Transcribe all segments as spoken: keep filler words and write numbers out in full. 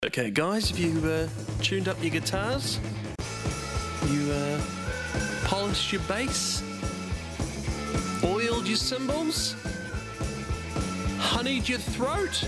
Okay, guys, have you uh, tuned up your guitars? You uh, polished your bass? Oiled your cymbals? Honeyed your throat?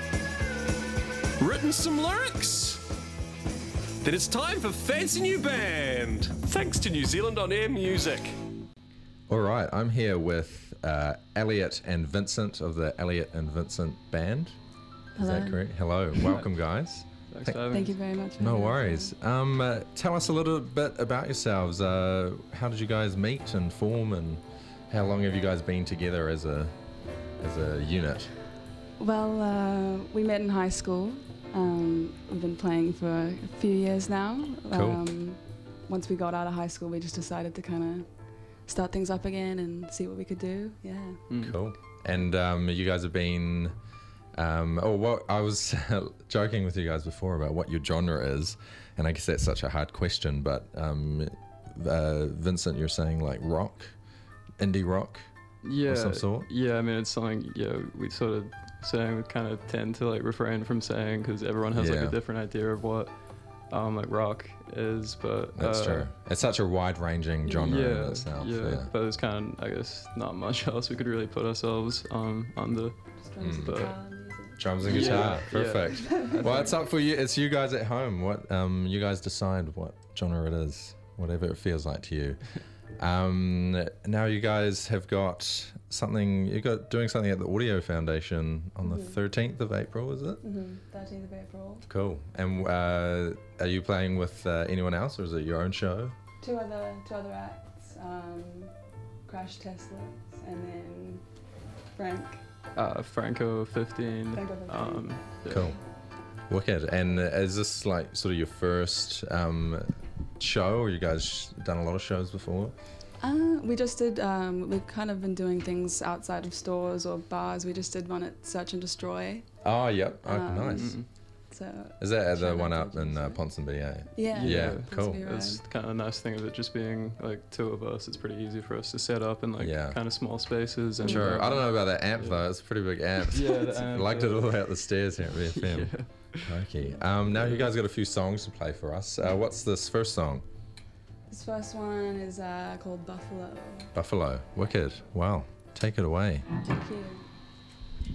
Written some lyrics? Then it's time for Fancy New Band, thanks to New Zealand On Air Music. All right, I'm here with uh, Elliot and Vincent of the Elliot and Vincent Band. Is Hello. that correct? Hello, welcome guys. Thanks for having Thank us. you very much. For No having us. worries. Um, uh, tell us a little bit about yourselves. Uh, how did you guys meet and form, and how long have you guys been together as a as a unit? Well, uh, we met in high school. Um, we've been playing for a few years now. Cool. Um, once we got out of high school, we just decided to kind of start things up again and see what we could do. Yeah. Mm. Cool. And um, you guys have been. Um, oh, well, I was joking with you guys before about what your genre is, and I guess that's such a hard question. But um, uh, Vincent, you're saying like rock, indie rock, Yeah, of some sort. yeah. I mean, it's something yeah we sort of saying we kind of tend to like refrain from saying because everyone has like Yeah. a different idea of what um like rock is, but That's uh, true. It's such a wide-ranging genre yeah, in itself. yeah, Yeah. But there's kind of I guess not much else we could really put ourselves um under. Just drums and Mm. guitar music. Drums and Yeah, guitar, yeah. perfect. Well, it's up for you. It's you guys at home. What um, you guys decide what genre it is, whatever it feels like to you. Um, now you guys have got something. You got doing something at the Audio Foundation on the Mhm. thirteenth of April, is it? Mm-hmm. thirteenth of April. Cool. And uh, are you playing with uh, anyone else, or is it your own show? Two other two other acts. Um, Crash Teslas and then Frank. Uh, Franco fifteen. Franco fifteen. Um, yeah. Cool. Wicked. And is this like sort of your first um, show, or you guys done a lot of shows before? Uh, we just did, um, we've kind of been doing things outside of stores or bars. We just did one at Search and Destroy. Oh, yep. Oh, Um, nice. Mm. So, Is that at the Shout one out up to in uh, Jason. Ponsonby? Yeah. yeah. Yeah, that's cool. be right. It's kind of a nice thing of it just being like two of us. It's pretty easy for us to set up in like Yeah. kind of small spaces. And Sure. uh, I don't know about that amp though. It's a pretty big amp. Yeah, the I amp, liked it uh, all the way up the stairs here at B F M. Yeah. Okay. Um, now you guys got a few songs to play for us. Uh, what's this first song? This first one is uh, called Buffalo. Buffalo. Wicked. Wow. Take it away. Thank you.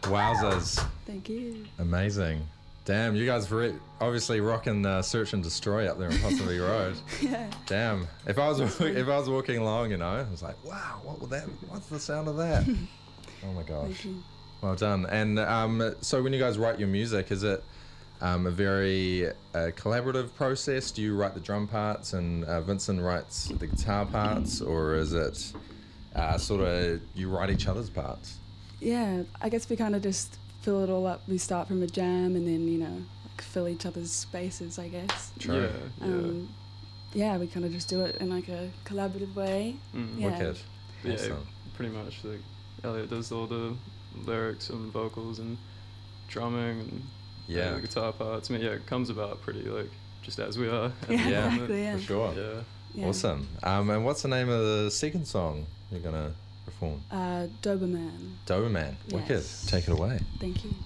Wowzers. Thank you. Amazing. Damn, you guys were obviously rocking uh, Search and Destroy up there on Ponsonby Road. Yeah. Damn. If I was if I was walking along, you know, I was like, wow, what was that? What's the sound of that? Oh my gosh. Thank you. Well done. And um, so when you guys write your music, is it um, a very uh, collaborative process? Do you write the drum parts and uh, Vincent writes the guitar parts, or is it uh, sort of you write each other's parts? Yeah, I guess we kind of just fill it all up. We start from a jam and then, you know, like fill each other's spaces, I guess. True. Yeah, yeah. Um, yeah, we kind of just do it in like a collaborative way. Mm. Yeah. Wicked. Yeah, Awesome. pretty much. Like Elliot does all the lyrics and vocals and drumming and Yeah. uh, the guitar parts. I mean, yeah, it comes about pretty like just as we are. at the Yeah, Yeah, moment. exactly, yeah. For sure. Yeah. Yeah. Awesome. Um, and what's the name of the second song you're gonna perform? Uh, Doberman. Doberman. Wicked. Yes. Take it away. Thank you.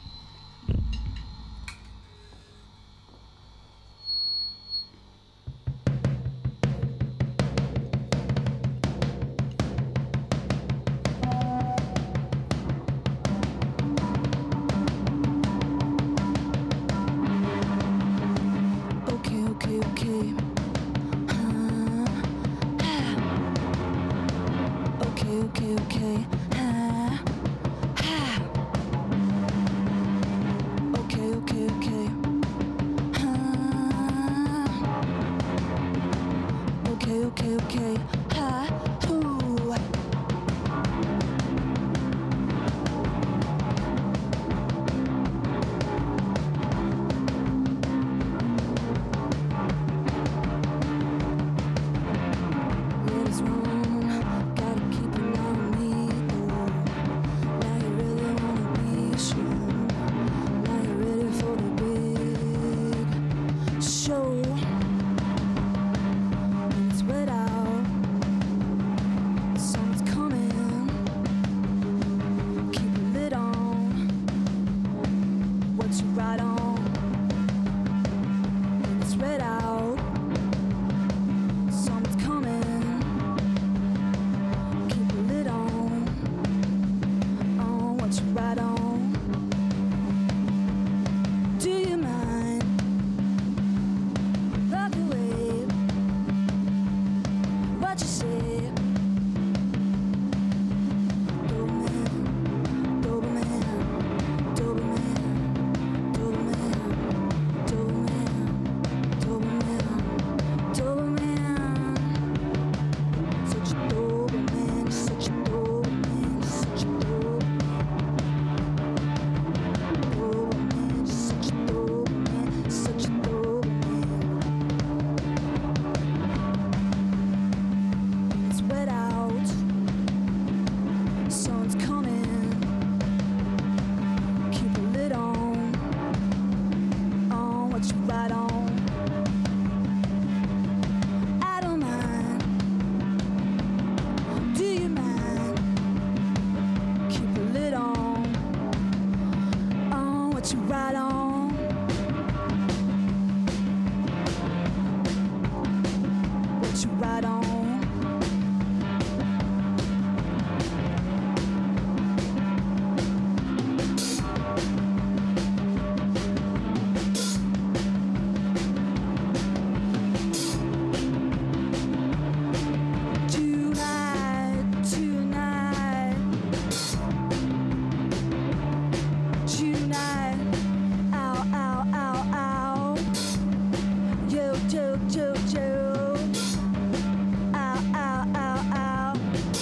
Okay, okay, okay. Uh, ah. Okay, okay, okay. Uh, ah. Okay, okay, okay. Uh, okay, okay, okay. Ah, ooh. What is wrong? Gotta keep an eye on me. Oh, now you really wanna be sure. Now you're ready for the big show. When it's wet out, the sun's coming. Keep a lid on what you ride on. When it's red out, sun's coming. Keep a lid on, on what you ride on. Do you mind? Love the way what you say. Doberman, Doberman, Doberman, Doberman, Doberman, Doberman, Doberman. Such a Doberman, such a Doberman, such a Doberman. Doberman, such a Doberman, such a Doberman. It's wet out, sun's coming. Keep a lid on, on what you ride on. I don't mind. Do you mind? Keep a lid on, on what you ride on. What you ride on. Tonight, tonight, tonight, ow, ow, ow, ow, yo, yo, yo, yo, ow, ow, ow, ow.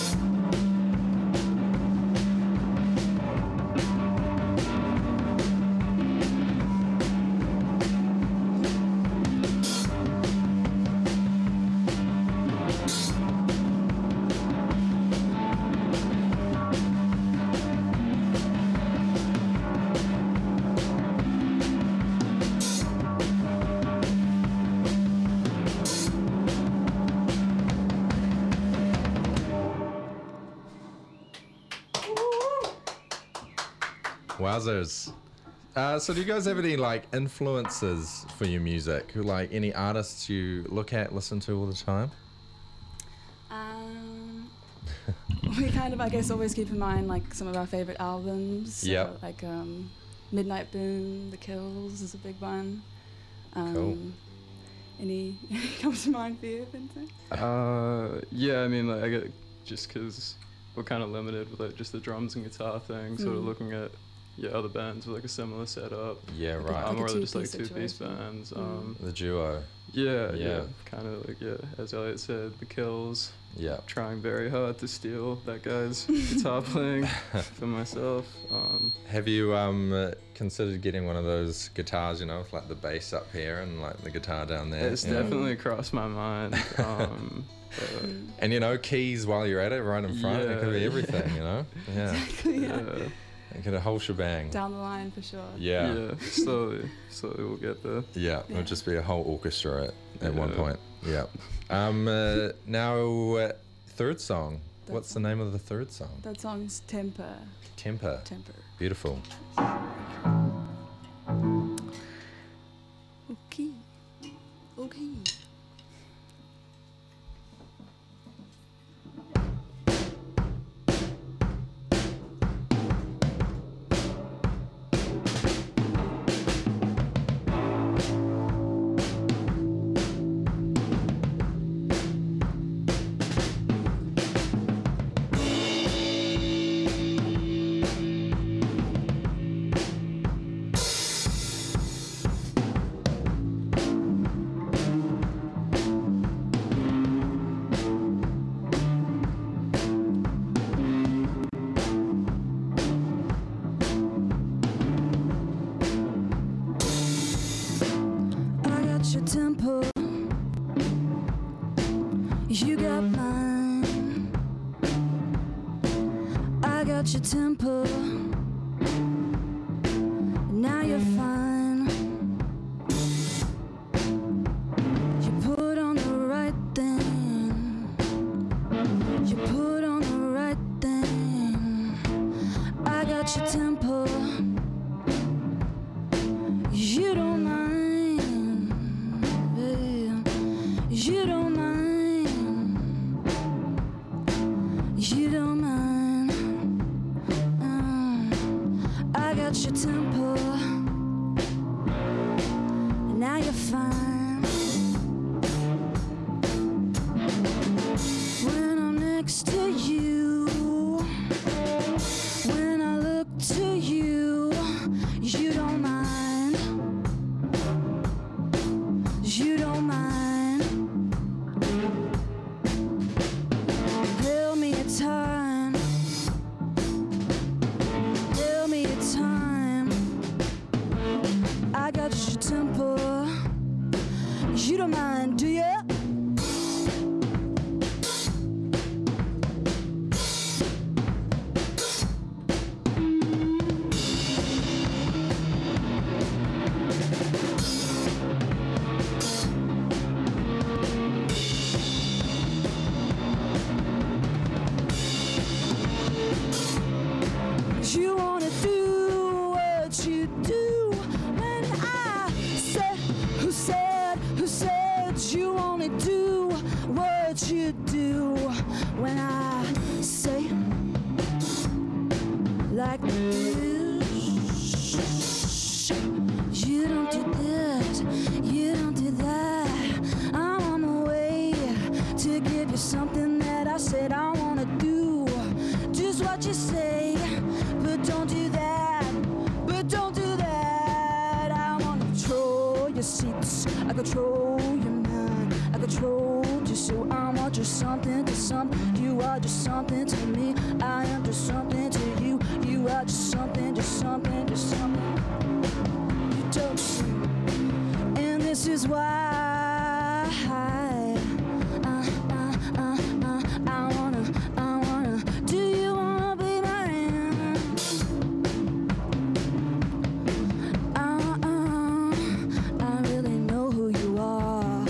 Wowzers. Uh, so do you guys have any like influences for your music? Like any artists you look at, listen to all the time? Um, we kind of, I guess, always keep in mind like some of our favorite albums. So, Yep. Like um, Midnight Boom, The Kills is a big one. Um, Cool. Any comes to mind for you, Vincent? Uh, yeah, I mean, like, I get just because we're kind of limited with like just the drums and guitar thing, sort of Mm. looking at yeah other bands with like a similar setup. Yeah, Like a- right. Um, Like or a just like two-piece two-piece situation. bands. Mm. Um, The duo. yeah, Yeah. yeah, kind of like yeah, as Elliot said, The Kills. Yeah. Trying very hard to steal that guy's guitar playing for myself. Um, Have you um uh, considered getting one of those guitars, you know, with like the bass up here and like the guitar down there? it's you know? definitely crossed my mind. Um, but, Mm. And you know, keys while you're at it, right in front. It could be Yeah. everything, you know. Yeah. Exactly, yeah. yeah, It could a whole shebang. Down the line for sure. Yeah. yeah, slowly, slowly we'll get there. Yeah, it Yeah. would just be a whole orchestra at, at one Yeah. point. Yeah. Um, uh, now, uh, third song. Third What's song. the name of the third song? That song's Temper. Temper. Temper. Beautiful. Okay. Okay. I got your temper. You got mine. I got your temper. Now you're fine. You put on the right thing. You put on the right thing. I got your temper. You don't mind, babe. You don't mind. You don't mind. Uh, I got your temper. Now you're fine. When I'm next to you, when I look to you, you don't mind. You don't mind. Tell me a time. Tell me a time. I got your temper. You don't mind, do ya? You wanna do what you do when I said, who said, who said you wanna do what you do when I say like this. You don't do this, you don't do that. I'm on my way to give you something that I said I wanna do. Just what you say, but don't do that, but don't do that. I wanna control your seats, I control your mind, I control you, so I want you something to something. You are just something to me, I am just something to you. You are just something, just something, just something. You don't see, and this is why. Uh, uh, uh, uh, I wanna, I wanna. Do you wanna be my man? Uh, uh, I really know who you are.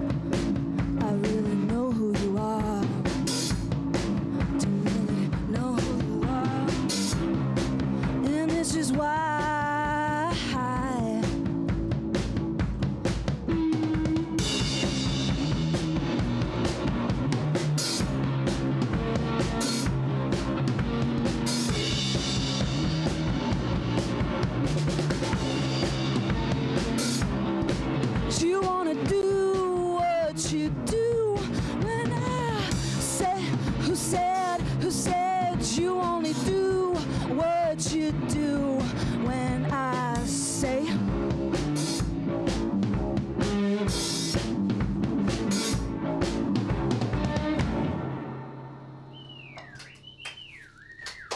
I really know who you are. To really know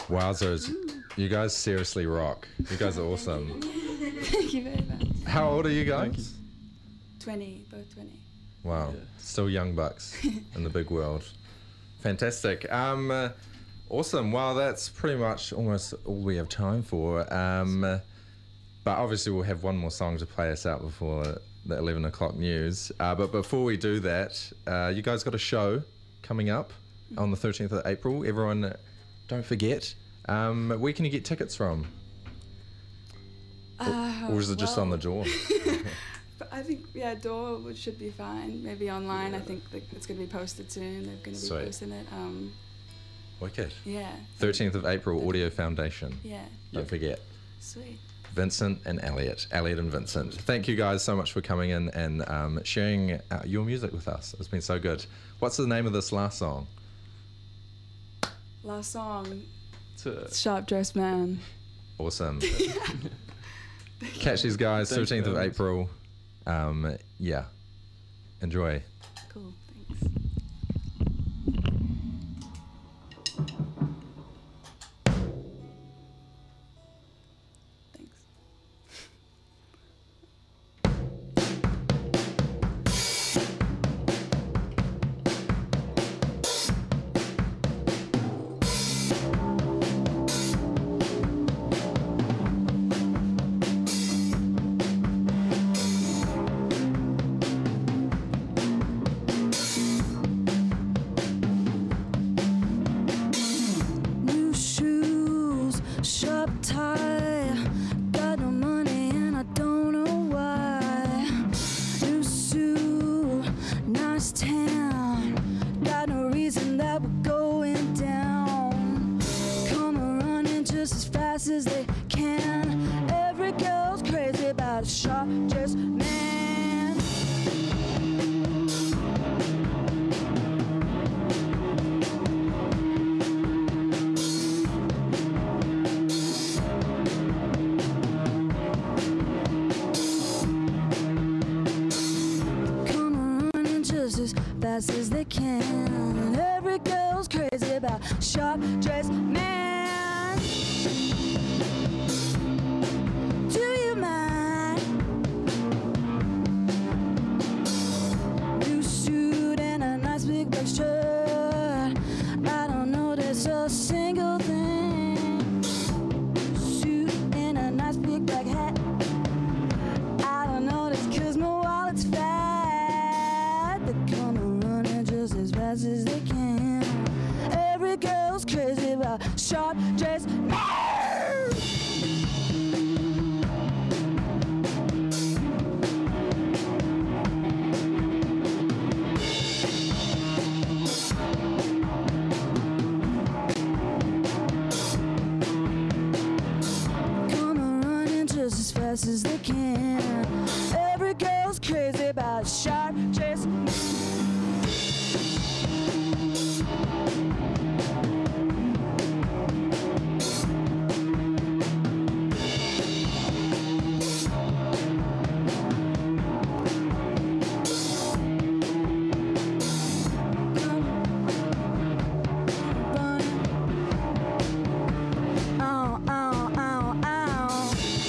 Wowzers. You guys seriously rock. You guys are awesome. Thank you very much. How old are you Thank guys? twenty, both twenty. Wow. Yeah. Still young bucks in the big world. Fantastic. Um, uh, awesome. Well, that's pretty much almost all we have time for. Um, uh, but obviously we'll have one more song to play us out before the eleven o'clock news. Uh, but before we do that, uh, you guys got a show coming up on the thirteenth of April. Everyone, uh, don't forget. Um, where can you get tickets from? Uh, Or is it just on the door? But I think, yeah, door would, should be fine. Maybe online. I think like, it's going to be posted soon. They're going to be Sweet. posting it. Um, Wicked. yeah. thirteenth of April, Audio Foundation. Yeah. Don't forget. Sweet. Vincent and Elliot. Elliot and Vincent. Thank you guys so much for coming in and um, sharing uh, your music with us. It's been so good. What's the name of this last song? Last song, It's a, Sharp Dressed Man. Awesome. Catch these guys, Thanks, thirteenth of guys. April. Um, yeah. Enjoy. Cool, thanks. Thanks. New shoes, sharp tie. Got no money and I don't know why. New suit, nice tan. Got no reason that we're going down. Come running just as fast as they can. Every girl's crazy about a sharp dressed man. Come running just as fast as they can. Every girl's crazy about sharp dressed man. Do you mind? New suit and a nice big black shirt. I don't notice a single thing. Suit and a nice big black hat. I don't notice 'cause my wallet's fat. They're coming running just as fast as they can. Every girl's crazy about sharp dressed man. Coming running just as fast as they can. Every girl's crazy about sharp dressed man. Ow, ow, ow, ow.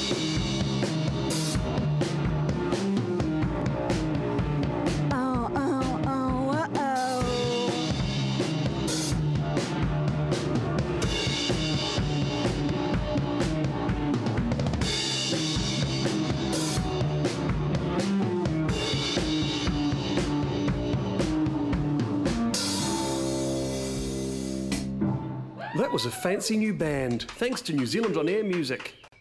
Ow, ow, ow, ow. That was a fancy new band, thanks to New Zealand On Air Music.